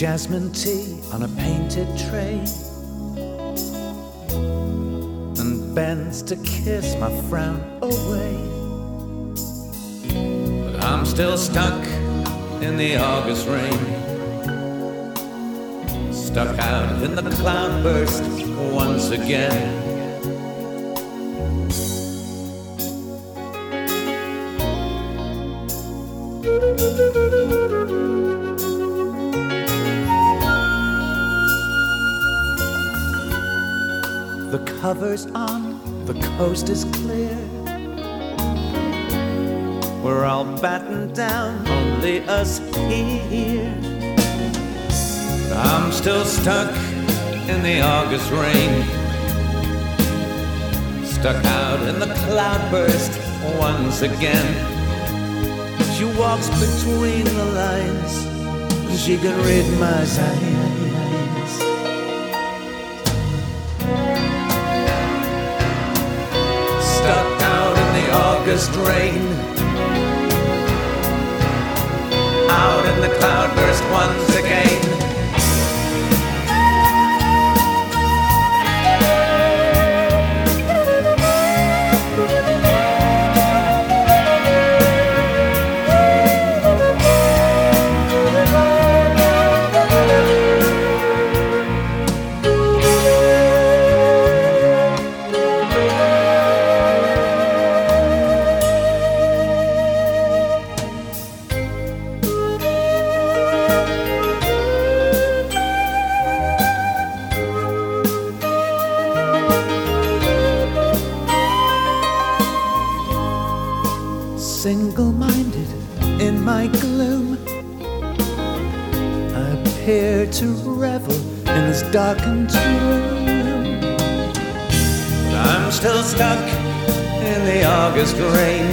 jasmine tea on a painted tray, and bends to kiss my frown away. But I'm still stuck in the August rain, stuck out in the cloudburst once again. The cover's on, the coast is clear. We're all battened down, only us here. I'm still stuck in the August rain, stuck out in the cloudburst once again. She walks between the lines, she can read my signs. Stuck out in the August rain, out in the cloudburst once again. Single-minded in my gloom, I appear to revel in this darkened room. But I'm still stuck in the August rain,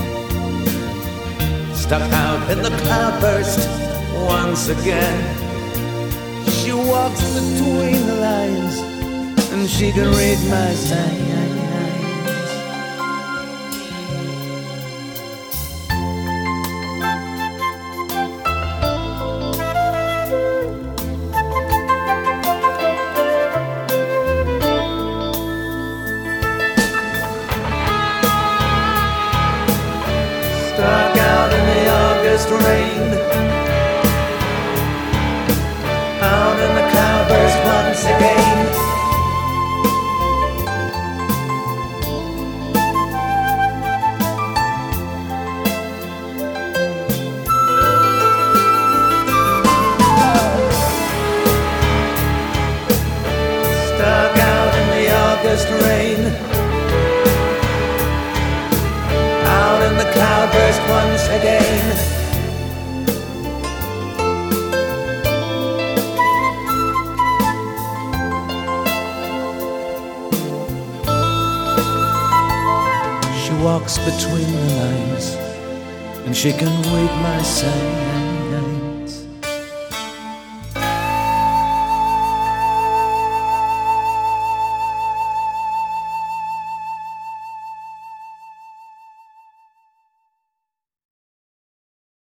stuck out in the cloudburst once again. She walks between the lines, and she can read my signs. Stuck out in the August rain, out in the cloudburst once again. Stuck out in the August rain, out in the cloudburst once again. She walks between the lines, and she can read my signs.